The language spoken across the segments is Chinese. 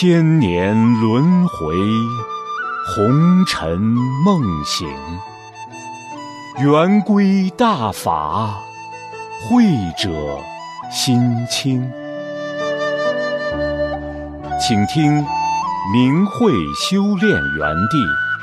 千年轮回，红尘梦醒。圆规大法，慧者心清。请听明慧修炼园地。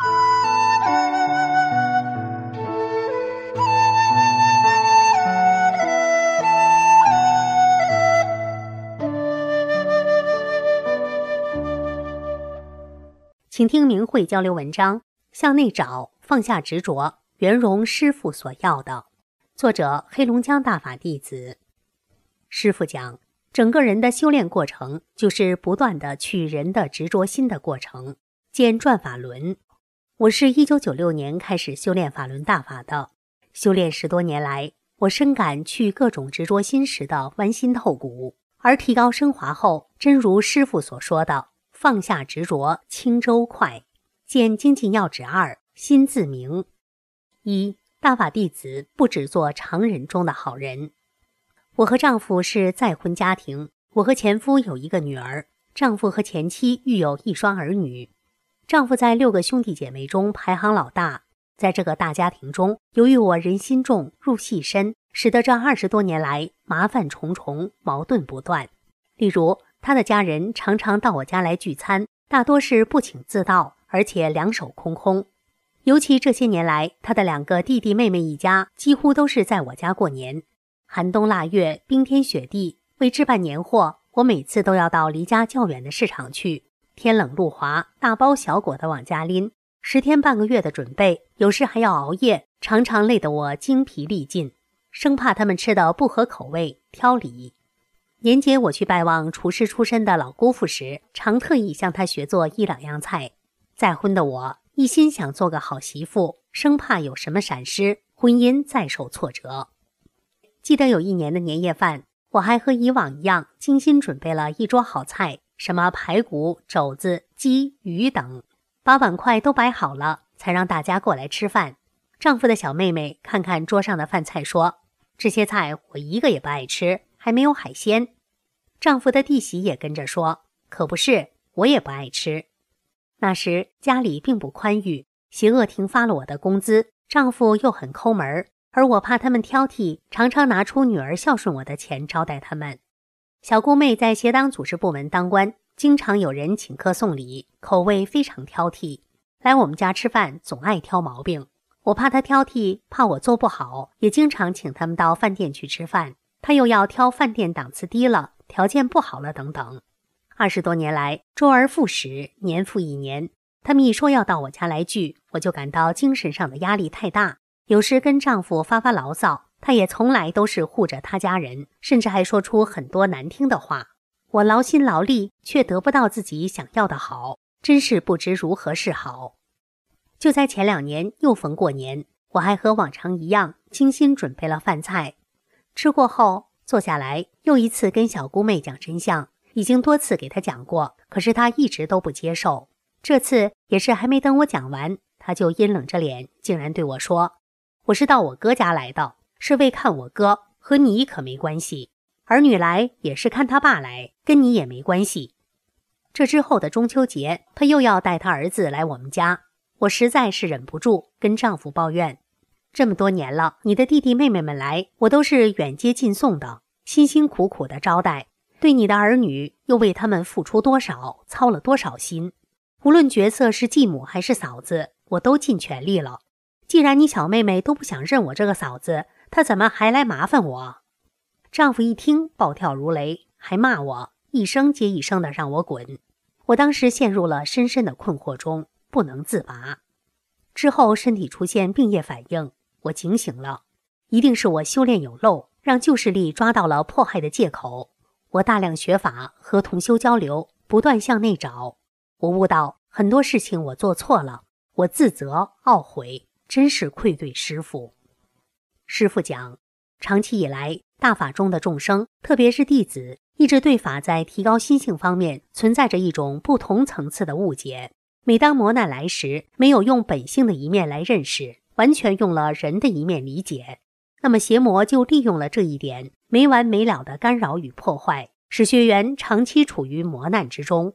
请听明慧交流文章，向内找，放下执着，圆融师父所要的。作者黑龙江大法弟子。师父讲，整个人的修炼过程就是不断的去人的执着心的过程。见转法轮。我是1996年开始修炼法轮大法的，修炼10多年来，我深感去各种执着心时的剜心透骨，而提高升华后，真如师父所说的，放下执着，轻舟快。见精进要旨2，心自明。1. 大法弟子不只做常人中的好人。我和丈夫是再婚家庭，我和前夫有1个女儿，丈夫和前妻育有1双儿女。丈夫在6个兄弟姐妹中排行老大，在这个大家庭中，由于我人心重，入戏深，使得这20多年来麻烦重重，矛盾不断。例如，他的家人常常到我家来聚餐，大多是不请自到，而且两手空空。尤其这些年来，他的2个弟弟妹妹一家几乎都是在我家过年。寒冬腊月，冰天雪地，为置办年货，我每次都要到离家较远的市场去，天冷路滑，大包小裹的往家拎，10天半个月的准备，有时还要熬夜，常常累得我精疲力尽，生怕他们吃的不合口味，挑理。年节我去拜望厨师出身的老姑父时，常特意向他学做1、2样菜。再婚的我一心想做个好媳妇，生怕有什么闪失，婚姻再受挫折。记得有1年的年夜饭，我还和以往一样精心准备了1桌好菜，什么排骨、肘子、鸡、鱼等，把碗筷都摆好了，才让大家过来吃饭。丈夫的小妹妹看看桌上的饭菜说，这些菜我一个也不爱吃，还没有海鲜。丈夫的弟媳也跟着说，可不是，我也不爱吃。那时家里并不宽裕，邪恶停发了我的工资，丈夫又很抠门，而我怕他们挑剔，常常拿出女儿孝顺我的钱招待他们。小姑妹在协党组织部门当官，经常有人请客送礼，口味非常挑剔，来我们家吃饭总爱挑毛病。我怕她挑剔，怕我做不好，也经常请他们到饭店去吃饭，她又要挑饭店档次低了，条件不好了等等。20多年来，周而复始，年复一年，他们一说要到我家来聚，我就感到精神上的压力太大，有时跟丈夫发发牢骚，他也从来都是护着他家人，甚至还说出很多难听的话。我劳心劳力，却得不到自己想要的好，真是不知如何是好。就在前2年又逢过年，我还和往常一样精心准备了饭菜。吃过后，坐下来又一次跟小姑妹讲真相，已经多次给她讲过，可是她一直都不接受。这次也是还没等我讲完，她就阴冷着脸，竟然对我说，我是到我哥家来的，是为看我哥，和你可没关系。儿女来也是看他爸来，跟你也没关系。这之后的中秋节，她又要带她儿子来我们家，我实在是忍不住跟丈夫抱怨，这么多年了，你的弟弟妹妹们来，我都是远接近送的，辛辛苦苦的招待，对你的儿女又为他们付出多少，操了多少心。无论角色是继母还是嫂子，我都尽全力了。既然你小妹妹都不想认我这个嫂子，她怎么还来麻烦我？丈夫一听暴跳如雷，还骂我，一声接一声的让我滚。我当时陷入了深深的困惑中，不能自拔。之后身体出现病液反应，我警醒了，一定是我修炼有漏，让旧势力抓到了迫害的借口。我大量学法和同修交流，不断向内找。我悟到很多事情我做错了，我自责懊悔，真是愧对师父。师父讲，长期以来，大法中的众生，特别是弟子，一直对法在提高心性方面存在着一种不同层次的误解。每当磨难来时，没有用本性的一面来认识，完全用了人的一面理解，那么邪魔就利用了这一点，没完没了的干扰与破坏，使学员长期处于磨难之中。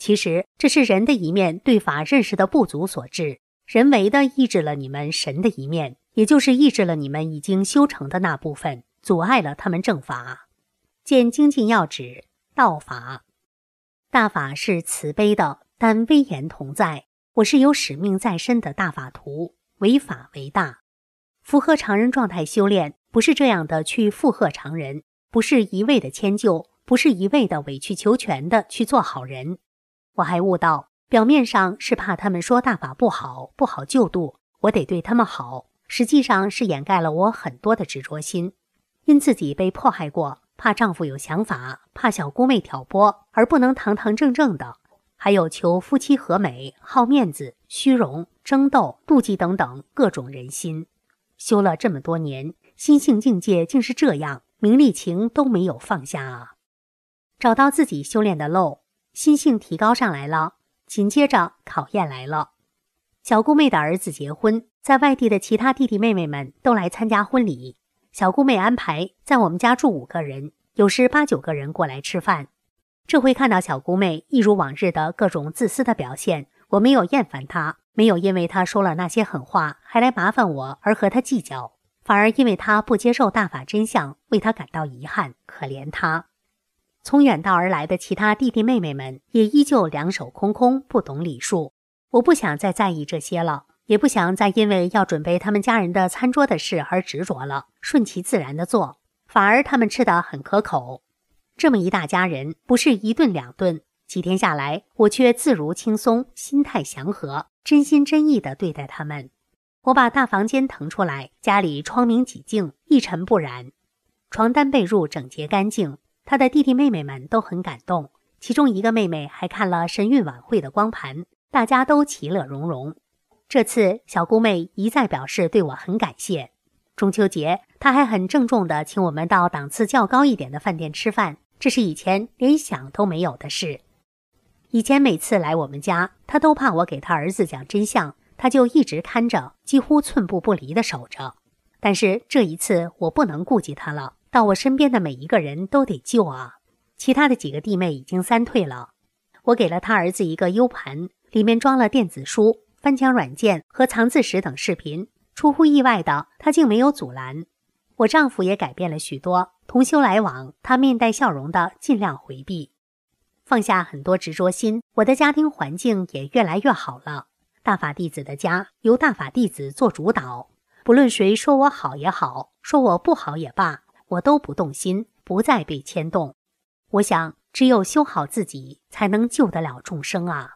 其实这是人的一面对法认识的不足所致，人为的抑制了你们神的一面，也就是抑制了你们已经修成的那部分，阻碍了他们正法。见精进要旨，道法。大法是慈悲的，但威严同在。我是有使命在身的大法徒，为法为大。符合常人状态修炼，不是这样的去附和常人，不是一味的迁就，不是一味的委曲求全的去做好人。我还悟到，表面上是怕他们说大法不好，不好救度，我得对他们好，实际上是掩盖了我很多的执着心。因自己被迫害过，怕丈夫有想法，怕小姑妹挑拨，而不能堂堂正正的，还有求夫妻和美、好面子、虚荣、争斗、妒忌等等各种人心。修了这么多年，心性境界竟是这样，名利情都没有放下啊！找到自己修炼的漏，心性提高上来了，紧接着考验来了。小姑妹的儿子结婚，在外地的其他弟弟妹妹们都来参加婚礼。小姑妹安排在我们家住5个人，有时8、9个人过来吃饭。这回看到小姑妹一如往日的各种自私的表现，我没有厌烦她，没有因为她说了那些狠话还来麻烦我而和她计较，反而因为她不接受大法真相，为她感到遗憾，可怜她。从远道而来的其他弟弟妹妹们也依旧两手空空，不懂礼数。我不想再在意这些了，也不想再因为要准备他们家人的餐桌的事而执着了，顺其自然的做，反而他们吃得很可口。这么一大家人，不是1顿2顿，几天下来，我却自如轻松，心态祥和，真心真意地对待他们。我把大房间腾出来，家里窗明几净，一尘不染，床单被褥整洁干净。他的弟弟妹妹们都很感动，其中一个妹妹还看了神韵晚会的光盘，大家都其乐融融。这次小姑妹一再表示对我很感谢。中秋节，她还很郑重地请我们到档次较高一点的饭店吃饭，这是以前连想都没有的事。以前每次来我们家，她都怕我给她儿子讲真相，她就一直看着，几乎寸步不离地守着。但是这一次我不能顾及她了，到我身边的每一个人都得救啊！其他的几个弟妹已经3退了。我给了他儿子一个 U 盘，里面装了电子书、翻墙软件和藏字石等视频。出乎意外的，他竟没有阻拦。我丈夫也改变了许多，同修来往，他面带笑容的尽量回避。放下很多执着心，我的家庭环境也越来越好了。大法弟子的家由大法弟子做主导，不论谁说我好也好，说我不好也罢，我都不动心，不再被牵动。我想，只有修好自己，才能救得了众生啊！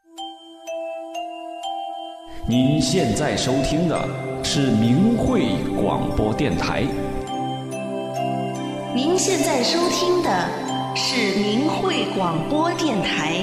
您现在收听的是明慧广播电台。 您现在收听的是明慧广播电台。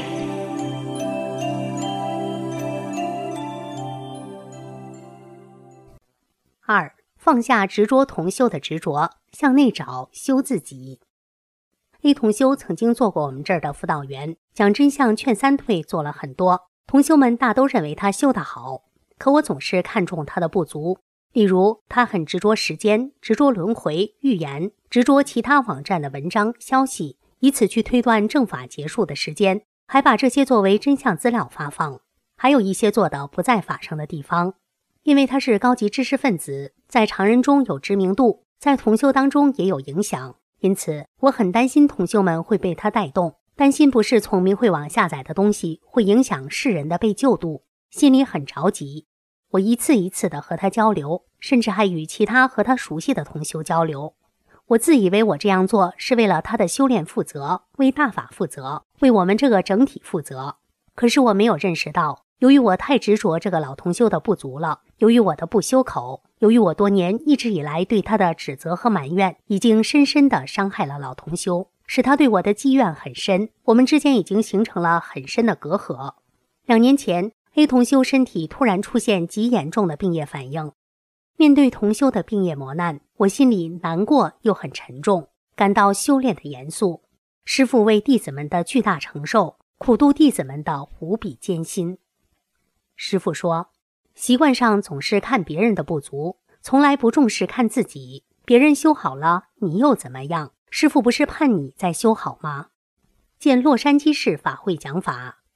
2. 放下执着同修的执着，向内找，修自己。A 同修曾经做过我们这儿的辅导员，讲真相劝3退做了很多，同修们大都认为他修得好，可我总是看重他的不足。例如，他很执着时间，执着轮回、预言，执着其他网站的文章、消息，以此去推断正法结束的时间，还把这些作为真相资料发放。还有一些做的不在法上的地方。因为他是高级知识分子，在常人中有知名度，在同修当中也有影响，因此我很担心同修们会被他带动，担心不是从明慧网下载的东西会影响世人的被救度，心里很着急。我一次一次地和他交流，甚至还与其他和他熟悉的同修交流。我自以为我这样做是为了他的修炼负责，为大法负责，为我们这个整体负责。可是我没有认识到，由于我太执着这个老同修的不足了，由于我的不修口，由于我多年一直以来对他的指责和埋怨，已经深深地伤害了老同修，使他对我的积怨很深，我们之间已经形成了很深的隔阂。2年前 A 同修身体突然出现极严重的病业反应，面对同修的病业磨难，我心里难过又很沉重，感到修炼的严肃，师父为弟子们的巨大承受，苦度弟子们的无比艰辛。师父说，习惯上总是看别人的不足，从来不重视看自己，别人修好了，你又怎么样？师父不是盼你再修好吗？见洛杉矶市法会讲法，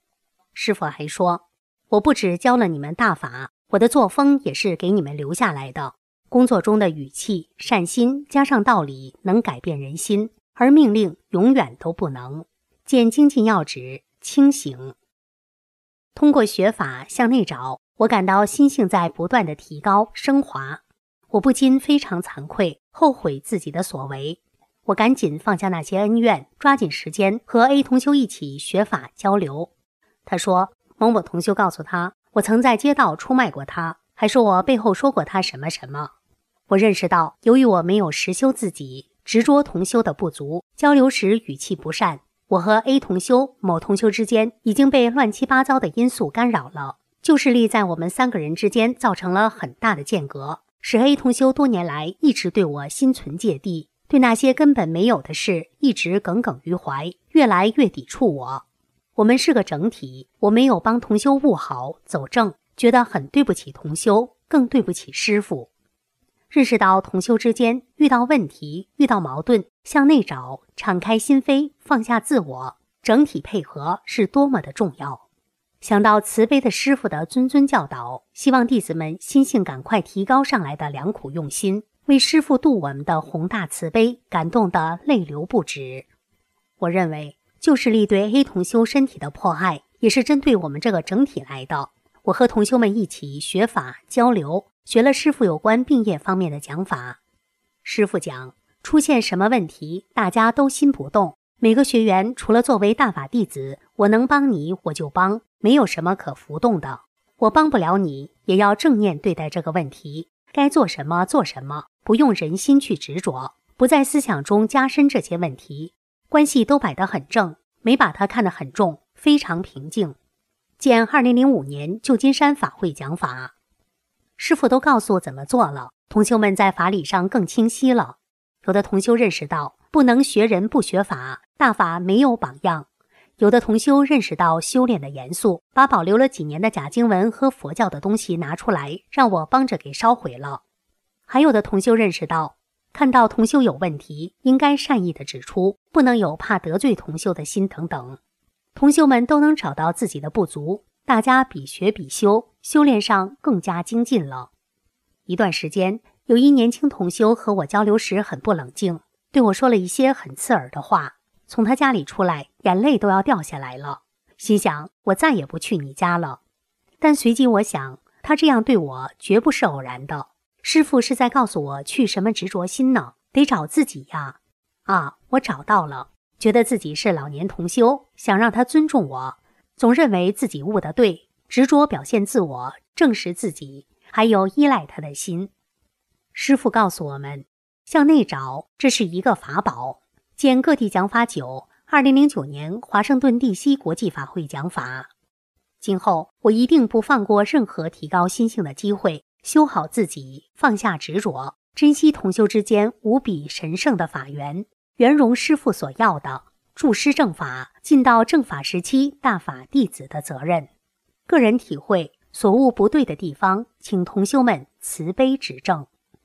师父还说，我不只教了你们大法，我的作风也是给你们留下来的。工作中的语气、善心加上道理能改变人心，而命令永远都不能。见精进要旨，清醒。通过学法向内找，我感到心性在不断的提高升华，我不禁非常惭愧，后悔自己的所为。我赶紧放下那些恩怨，抓紧时间和 A 同修一起学法交流。他说，某某同修告诉他，我曾在街道出卖过他，还说我背后说过他什么什么。我认识到，由于我没有实修自己，执着同修的不足，交流时语气不善，我和 A 同修、某同修之间已经被乱七八糟的因素干扰了。旧势力在我们3个人之间造成了很大的间隔，使 A 同修多年来一直对我心存芥蒂，对那些根本没有的事一直耿耿于怀，越来越抵触我。我们是个整体，我没有帮同修悟好走正，觉得很对不起同修，更对不起师父。认识到同修之间遇到问题、遇到矛盾，向内找，敞开心扉，放下自我，整体配合是多么的重要。想到慈悲的师父的谆谆教导，希望弟子们心性赶快提高上来的良苦用心，为师父度我们的宏大慈悲感动得泪流不止。我认为旧势力对 A 同修身体的迫害也是针对我们这个整体来的。我和同修们一起学法交流，学了师父有关病业方面的讲法。师父讲，出现什么问题大家都心不动，每个学员除了作为大法弟子，我能帮你我就帮，没有什么可浮动的。我帮不了你，也要正念对待这个问题，该做什么做什么，不用人心去执着，不在思想中加深这些问题，关系都摆得很正，没把它看得很重，非常平静。见2005年旧金山法会讲法，师父都告诉怎么做了，同修们在法理上更清晰了。有的同修认识到不能学人不学法，大法没有榜样。有的同修认识到修炼的严肃，把保留了几年的假经文和佛教的东西拿出来，让我帮着给烧毁了。还有的同修认识到，看到同修有问题，应该善意的指出，不能有怕得罪同修的心等等。同修们都能找到自己的不足，大家比学比修，修炼上更加精进了。一段时间，有一年轻同修和我交流时很不冷静，对我说了一些很刺耳的话，从他家里出来，眼泪都要掉下来了。心想，我再也不去你家了。但随即我想，他这样对我绝不是偶然的，师父是在告诉我去什么执着心呢？得找自己呀。我找到了，觉得自己是老年同修，想让他尊重我，总认为自己悟得对，执着表现自我，证实自己，还有依赖他的心。师父告诉我们，向内找，这是一个法宝。见各地讲法9 2009年华盛顿 DC 国际法会讲法。今后我一定不放过任何提高心性的机会，修好自己，放下执着，珍惜同修之间无比神圣的法缘，圆融师父所要的助师正法，尽到正法时期大法弟子的责任。个人体会，所悟不对的地方，请同修们慈悲指正。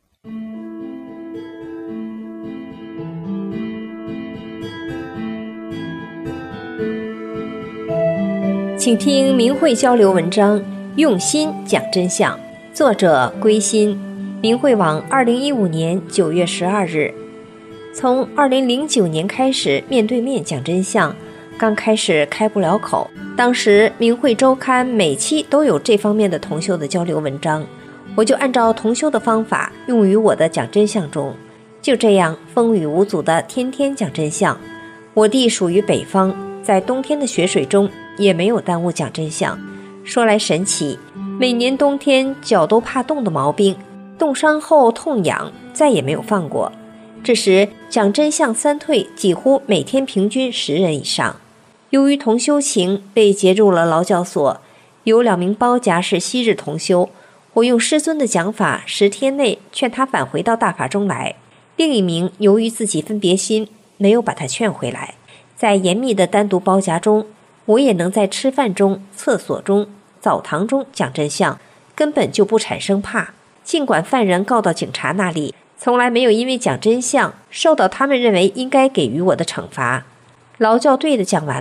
请听明慧交流文章，用心讲真相，作者归心，明慧网2015年9月12日。从2009年开始面对面讲真相，刚开始开不了口。当时明慧周刊每期都有这方面的同修的交流文章，我就按照同修的方法用于我的讲真相中，就这样风雨无阻的天天讲真相。我地属于北方，在冬天的雪水中也没有耽误讲真相。说来神奇，每年冬天脚都怕冻的毛病，冻伤后痛痒，再也没有犯过。这时讲真相三退几乎每天平均10人以上。由于同修情被接入了劳教所，有2名包夹是昔日同修，我用师尊的讲法10天内劝他返回到大法中来。另一名由于自己分别心，没有把他劝回来。在严密的单独包夹中，我也能在吃饭中、厕所中、澡堂中讲真相，根本就不产生怕。尽管犯人告到警察那里，从来没有因为讲真相受到他们认为应该给予我的惩罚。劳教队的讲完了，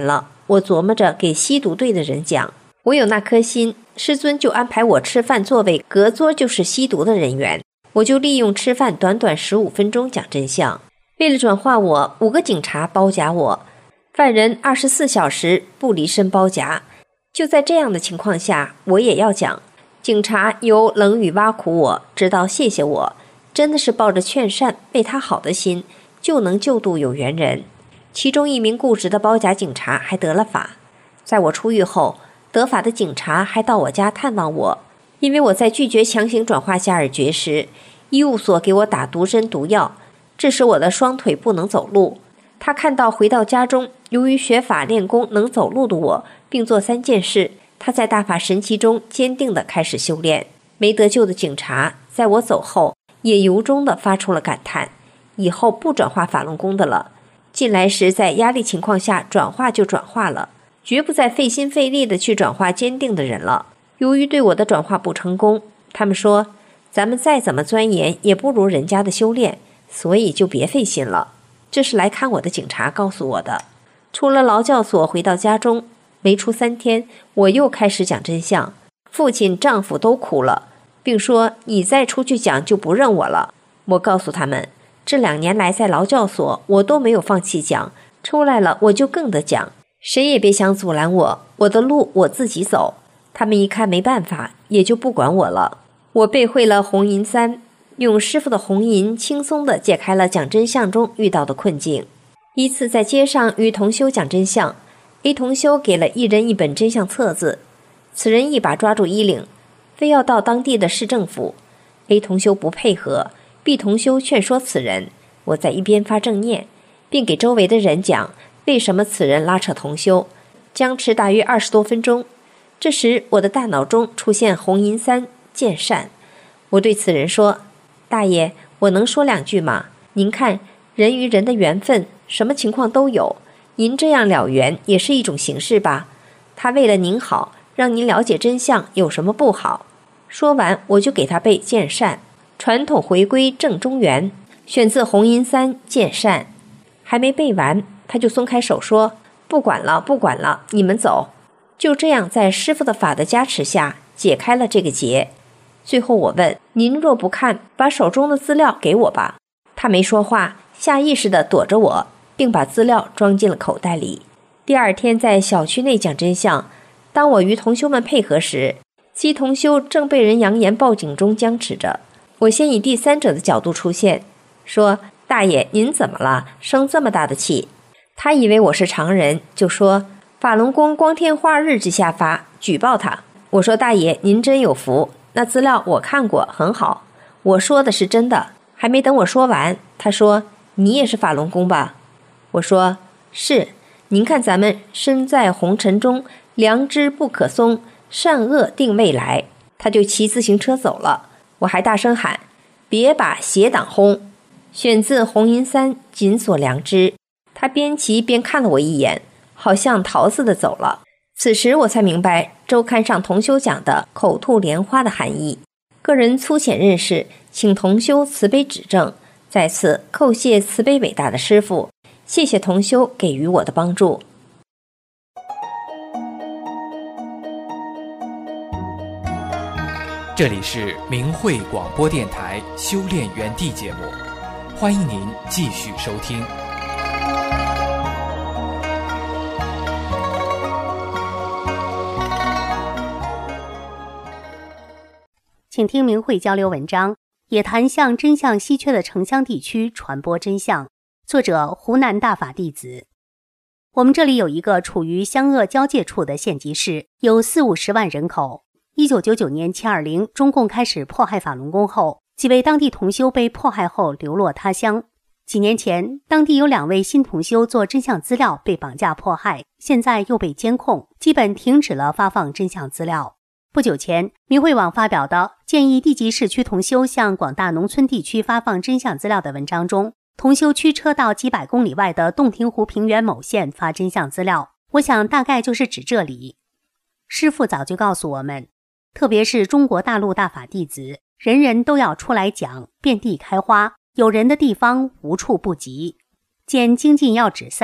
我琢磨着给吸毒队的人讲，我有那颗心，师尊就安排我吃饭座位隔桌就是吸毒的人员，我就利用吃饭短短15分钟讲真相。为了转化我，5个警察包夹我，犯人24小时不离身包夹。就在这样的情况下，我也要讲。警察由冷语挖苦我，直到谢谢我，真的是抱着劝善为他好的心，就能救度有缘人。其中一名固执的包夹警察还得了法。在我出狱后，得法的警察还到我家探望我，因为我在拒绝强行转化夏尔觉时，医务所给我打毒针毒药，致使我的双腿不能走路。他看到回到家中，由于学法练功能走路的我，并做3件事，他在大法神奇中坚定地开始修炼。没得救的警察在我走后也由衷地发出了感叹，以后不转化法轮功的了。进来时在压力情况下转化就转化了，绝不再费心费力地去转化坚定的人了。由于对我的转化不成功，他们说咱们再怎么钻研也不如人家的修炼，所以就别费心了。这是来看我的警察告诉我的。出了劳教所回到家中，没出3天，我又开始讲真相。父亲、丈夫都哭了，并说你再出去讲就不认我了。我告诉他们，这2年来在劳教所我都没有放弃讲，出来了我就更得讲，谁也别想阻拦我，我的路我自己走。他们一看没办法，也就不管我了。我背会了红银3，用师父的红银轻松地解开了讲真相中遇到的困境。一次在街上与同修讲真相， A 同修给了1人1本真相册子，此人一把抓住衣领，非要到当地的市政府。 A 同修不配合， B 同修劝说此人，我在一边发正念，并给周围的人讲为什么此人拉扯同修，僵持大约20多分钟。这时我的大脑中出现红银3见善，我对此人说，大爷，我能说2句吗？您看人与人的缘分什么情况都有，您这样了缘也是一种形式吧，他为了您好，让您了解真相有什么不好？说完我就给他背见善，传统回归正中原，选自红银3见善。还没背完，他就松开手说，不管了不管了，你们走。就这样在师父的法的加持下解开了这个结。最后我问，您若不看，把手中的资料给我吧。他没说话，下意识地躲着我，并把资料装进了口袋里。第2天在小区内讲真相，当我与同修们配合时，C 同修正被人扬言报警中僵持着。我先以第三者的角度出现，说，大爷您怎么了，生这么大的气？他以为我是常人，就说法轮功光天化日之下发，举报他。我说，大爷您真有福，那资料我看过，很好，我说的是真的。还没等我说完，他说，你也是法轮功吧？我说，是。您看咱们身在红尘中，良知不可松，善恶定未来。他就骑自行车走了。我还大声喊，别把邪党轰。选自红银3紧锁良知。他边骑边看了我一眼，好像逃似的走了。此时我才明白周刊上同修讲的口吐莲花的含义。个人粗浅认识，请同修慈悲指正。在此叩谢慈悲伟大的师父，谢谢同修给予我的帮助。 这里是明慧广播电台修炼园地节目，欢迎您继续收听。 请听明慧交流文章，也谈向真相稀缺的城乡地区传播真相。作者湖南大法弟子。我们这里有一个处于湘鄂交界处的县级市，有40-50万人口。1999年720中共开始迫害法轮功后，几位当地同修被迫害后流落他乡。几年前，当地有2位新同修做真相资料被绑架迫害，现在又被监控，基本停止了发放真相资料。不久前，明慧网发表的建议地级市区同修向广大农村地区发放真相资料的文章中，同修驱车到几百公里外的洞庭湖平原某县发真相资料，我想大概就是指这里。师父早就告诉我们，特别是中国大陆大法弟子，人人都要出来讲，遍地开花，有人的地方无处不及。见精进要旨3，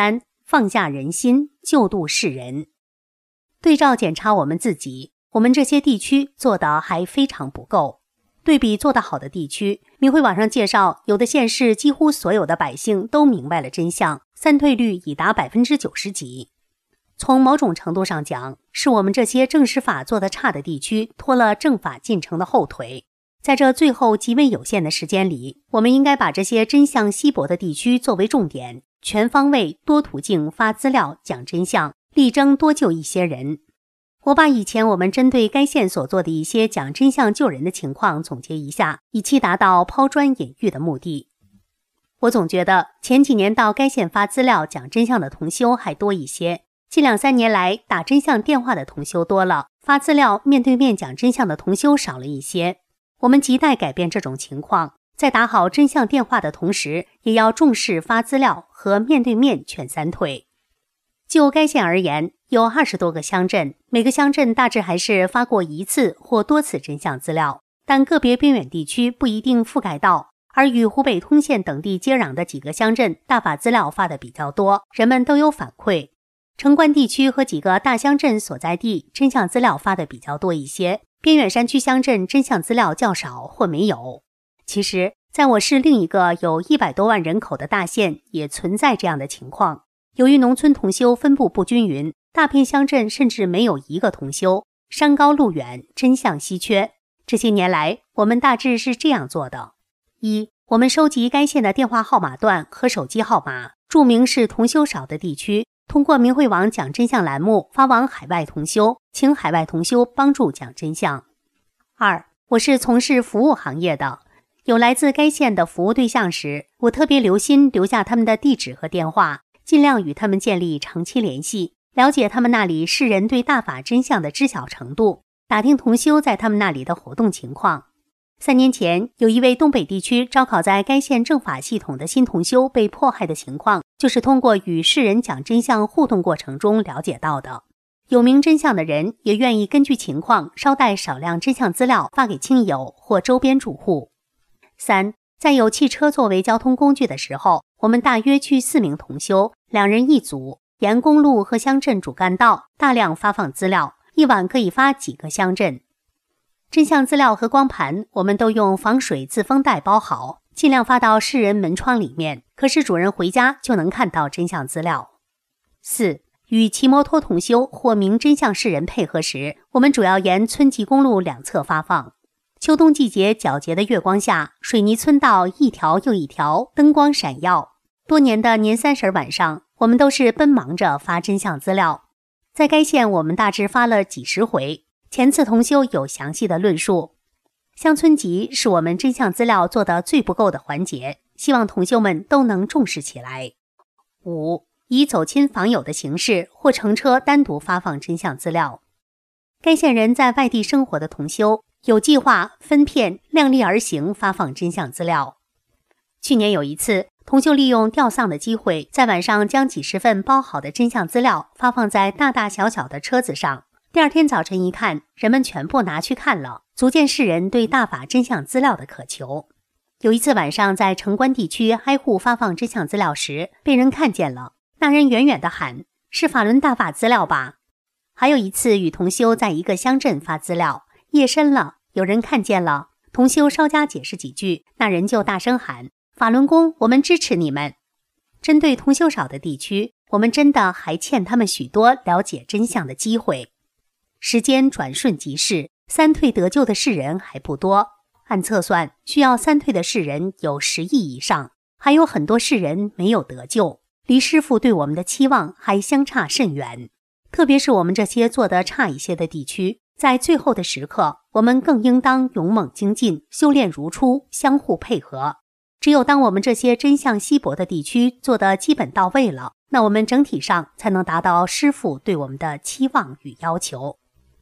放下人心，救度世人。对照检查我们自己，我们这些地区做的还非常不够。对比做得好的地区，明慧网上介绍，有的县市几乎所有的百姓都明白了真相，三退率已达90%几。从某种程度上讲，是我们这些政史法做得差的地区拖了政法进程的后腿。在这最后极为有限的时间里，我们应该把这些真相稀薄的地区作为重点，全方位多途径发资料讲真相，力争多救一些人。我把以前我们针对该县所做的一些讲真相救人的情况总结一下，以期达到抛砖引玉的目的。我总觉得前几年到该县发资料讲真相的同修还多一些，近2-3年来打真相电话的同修多了，发资料面对面讲真相的同修少了一些。我们亟待改变这种情况，在打好真相电话的同时，也要重视发资料和面对面劝三退。就该县而言，有20多个乡镇，每个乡镇大致还是发过1次或多次真相资料，但个别边远地区不一定覆盖到，而与湖北通县等地接壤的几个乡镇大法资料发的比较多，人们都有反馈。城关地区和几个大乡镇所在地真相资料发的比较多一些，边远山区乡镇真相资料较少或没有。其实，在我市另一个有100多万人口的大县也存在这样的情况。由于农村同修分布不均匀，大片乡镇甚至没有一个同修，山高路远，真相稀缺。这些年来，我们大致是这样做的：一、我们收集该县的电话号码段和手机号码，注明是同修少的地区，通过明慧网讲真相栏目发往海外同修，请海外同修帮助讲真相。二、我是从事服务行业的，有来自该县的服务对象时，我特别留心留下他们的地址和电话，尽量与他们建立长期联系，了解他们那里世人对大法真相的知晓程度，打听同修在他们那里的活动情况。3年前，有一位东北地区招考在该县政法系统的新同修被迫害的情况，就是通过与世人讲真相互动过程中了解到的。有明真相的人也愿意根据情况捎带少量真相资料发给亲友或周边住户。3、在有汽车作为交通工具的时候，我们大约去4名同修，2人一组，沿公路和乡镇主干道大量发放资料，一晚可以发几个乡镇。真相资料和光盘我们都用防水自封袋包好，尽量发到世人门窗里面，可是主人回家就能看到真相资料。4、与骑摩托同修或明真相世人配合时，我们主要沿村级公路两侧发放。秋冬季节皎洁的月光下，水泥村道一条又一条，灯光闪耀。多年的年30晚上，我们都是奔忙着发真相资料。在该县，我们大致发了几十回。前次同修有详细的论述。乡村级是我们真相资料做得最不够的环节，希望同修们都能重视起来。5、以走亲访友的形式或乘车单独发放真相资料。该县人在外地生活的同修有计划分片量力而行发放真相资料。去年有一次，同修利用吊丧的机会，在晚上将几十份包好的真相资料发放在大大小小的车子上。第二天早晨一看，人们全部拿去看了，足见世人对大法真相资料的渴求。有一次晚上在城关地区挨户发放真相资料时，被人看见了，那人远远地喊：“是法轮大法资料吧？”还有一次与同修在一个乡镇发资料，夜深了，有人看见了，同修稍加解释几句，那人就大声喊：“法轮功，我们支持你们！”针对同修少的地区，我们真的还欠他们许多了解真相的机会。时间转瞬即逝，三退得救的世人还不多，按测算需要三退的世人有10亿以上，还有很多世人没有得救，离师父对我们的期望还相差甚远。特别是我们这些做得差一些的地区，在最后的时刻，我们更应当勇猛精进，修炼如初，相互配合。只有当我们这些真相稀薄的地区做得基本到位了，那我们整体上才能达到师父对我们的期望与要求。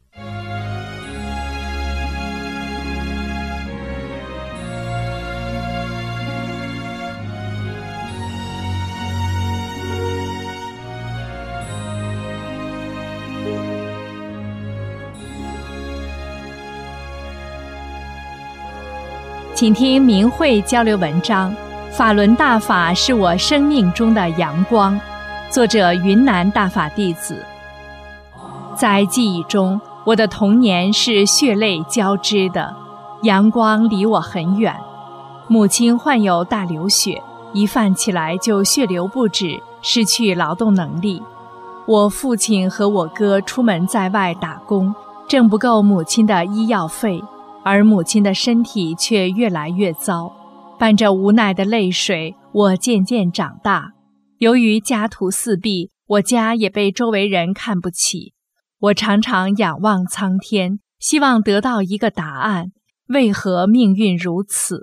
请听明慧交流文章：法轮大法是我生命中的阳光。 作者云南大法弟子。在记忆中，我的童年是血泪交织的，阳光离我很远。母亲患有大流血，一犯起来就血流不止，失去劳动能力。我父亲和我哥出门在外打工，挣不够母亲的医药费，而母亲的身体却越来越糟。伴着无奈的泪水，我渐渐长大。由于家徒四壁，我家也被周围人看不起。我常常仰望苍天，希望得到一个答案：为何命运如此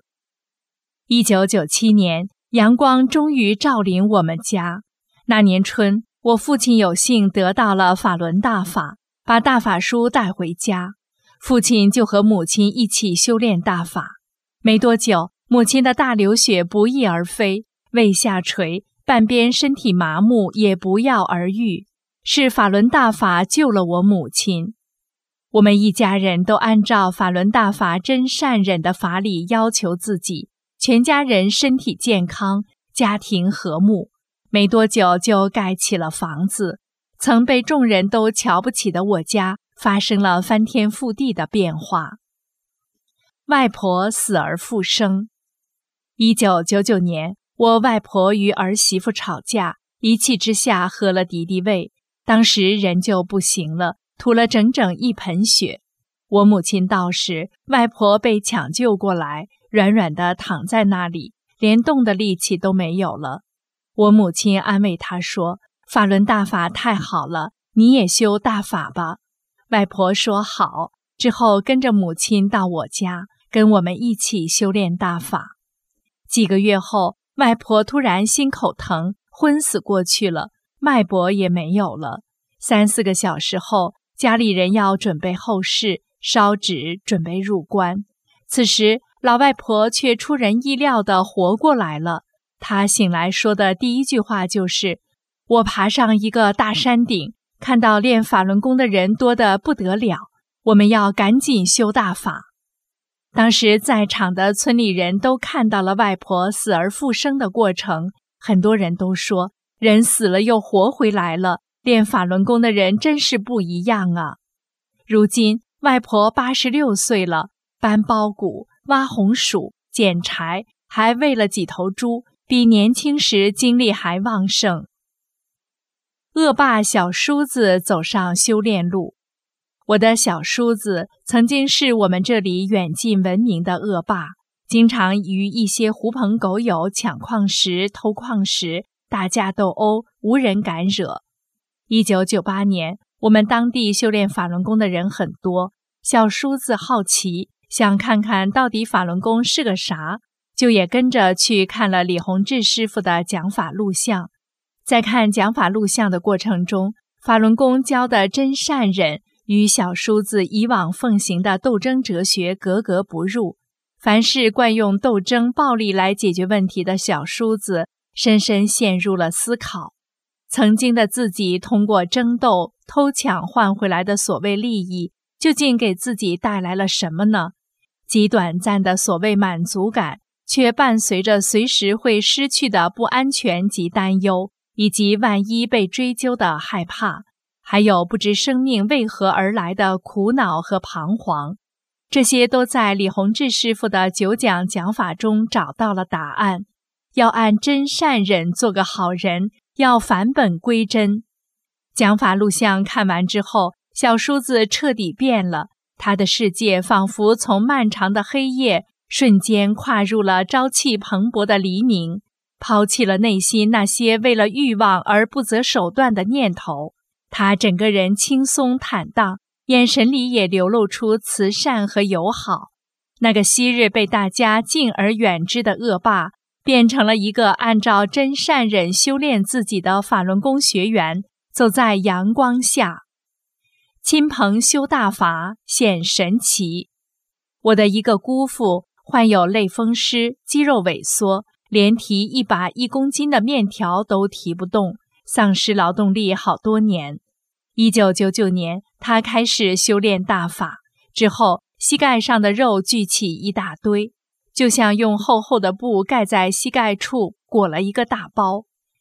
？1997年，阳光终于照临我们家。那年春，我父亲有幸得到了法轮大法，把大法书带回家。父亲就和母亲一起修炼大法。没多久，母亲的大流血不翼而飞，胃下垂，半边身体麻木，也不药而愈。是法轮大法救了我母亲。我们一家人都按照法轮大法真善忍的法理要求自己，全家人身体健康，家庭和睦。没多久就盖起了房子，曾被众人都瞧不起的我家发生了翻天覆地的变化。外婆死而复生。1999年，我外婆与儿媳妇吵架，一气之下喝了敌敌畏，当时人就不行了，吐了整整一盆血。我母亲到时，外婆被抢救过来，软软地躺在那里，连动的力气都没有了。我母亲安慰她说：“法轮大法太好了，你也修大法吧。”外婆说好，之后跟着母亲到我家，跟我们一起修炼大法。几个月后，外婆突然心口疼，昏死过去了，脉搏也没有了。3-4个小时后，家里人要准备后事，烧纸准备入棺。此时，老外婆却出人意料地活过来了。她醒来说的第一句话就是：“我爬上一个大山顶，看到练法轮功的人多得不得了，我们要赶紧修大法。”当时在场的村里人都看到了外婆死而复生的过程，很多人都说，人死了又活回来了，练法轮功的人真是不一样啊。如今外婆86岁了，搬包谷、挖红薯、捡柴，还喂了几头猪，比年轻时精力还旺盛。恶霸小叔子走上修炼路。我的小叔子曾经是我们这里远近闻名的恶霸，经常与一些狐朋狗友抢矿石、偷矿石，打架斗殴，无人敢惹。1998年，我们当地修炼法轮功的人很多，小叔子好奇，想看看到底法轮功是个啥，就也跟着去看了李洪志师傅的讲法录像。在看讲法录像的过程中，法轮功教的真善忍与小叔子以往奉行的斗争哲学格格不入。凡是惯用斗争暴力来解决问题的小叔子，深深陷入了思考。曾经的自己通过争斗、偷抢换回来的所谓利益，究竟给自己带来了什么呢？极短暂的所谓满足感，却伴随着随时会失去的不安全及担忧，以及万一被追究的害怕，还有不知生命为何而来的苦恼和彷徨。这些都在李洪志师傅的9讲讲法中找到了答案。要按真善忍做个好人，要返本归真。讲法录像看完之后，小叔子彻底变了，他的世界仿佛从漫长的黑夜瞬间跨入了朝气蓬勃的黎明，抛弃了内心那些为了欲望而不择手段的念头。他整个人轻松坦荡，眼神里也流露出慈善和友好。那个昔日被大家敬而远之的恶霸，变成了一个按照真善忍修炼自己的法轮功学员，走在阳光下。亲朋修大法显神奇。我的一个姑父患有类风湿、肌肉萎缩，连提一把1公斤的面条都提不动，丧失劳动力好多年。1999年，他开始修炼大法，之后膝盖上的肉聚起一大堆，就像用厚厚的布盖在膝盖处裹了一个大包。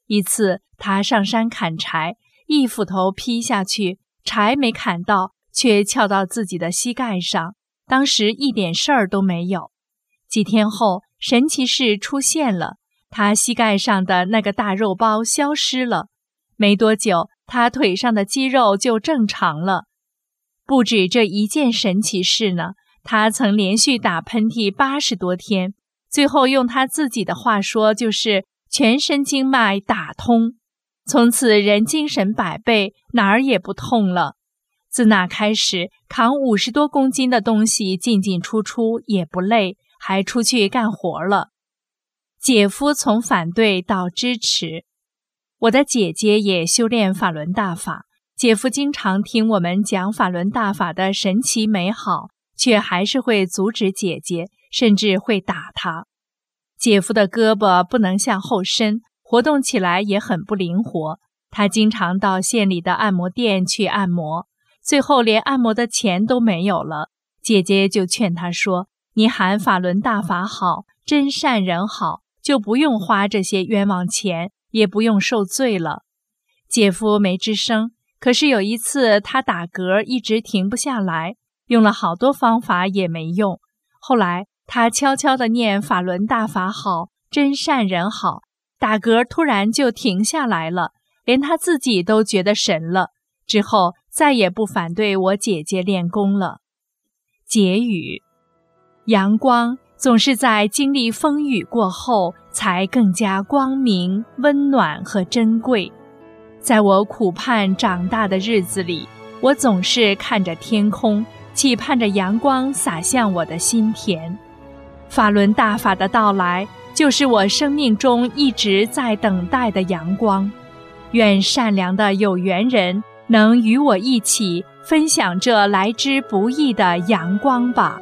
一次他上山砍柴，一斧头劈下去，柴没砍到，却撬到自己的膝盖上，当时一点事儿都没有。几天后，神奇事出现了，他膝盖上的那个大肉包消失了，没多久，他腿上的肌肉就正常了。不止这一件神奇事呢，他曾连续打喷嚏80多天，最后用他自己的话说，就是全身经脉打通，从此人精神百倍，哪儿也不痛了。自那开始，扛50多公斤的东西进进出出也不累，还出去干活了。姐夫从反对到支持。我的姐姐也修炼法轮大法，姐夫经常听我们讲法轮大法的神奇美好，却还是会阻止姐姐，甚至会打她。姐夫的胳膊不能向后伸，活动起来也很不灵活，他经常到县里的按摩店去按摩，最后连按摩的钱都没有了。姐姐就劝他说，你喊法轮大法好，真善人好，就不用花这些冤枉钱，也不用受罪了。姐夫没吱声，可是有一次他打嗝一直停不下来，用了好多方法也没用。后来他悄悄地念法轮大法好，真善人好，打嗝突然就停下来了，连他自己都觉得神了。之后再也不反对我姐姐练功了。结语：阳光总是在经历风雨过后，才更加光明、温暖和珍贵。在我苦盼长大的日子里，我总是看着天空，期盼着阳光洒向我的心田。法轮大法的到来，就是我生命中一直在等待的阳光。愿善良的有缘人能与我一起分享这来之不易的阳光吧。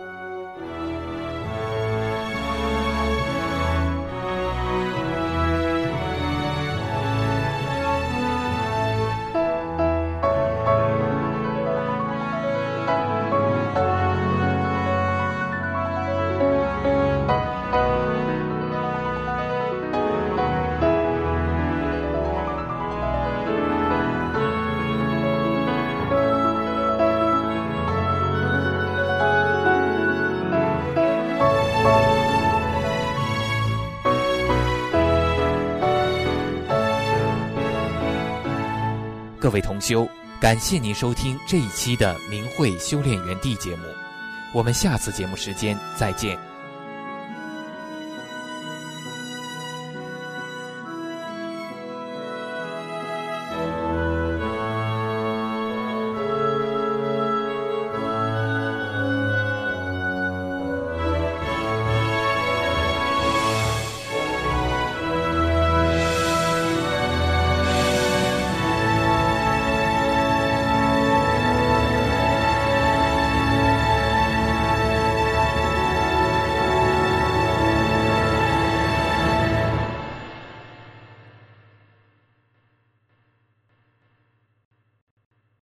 各位同修，感谢您收听这一期的明慧修炼园地节目，我们下次节目时间再见。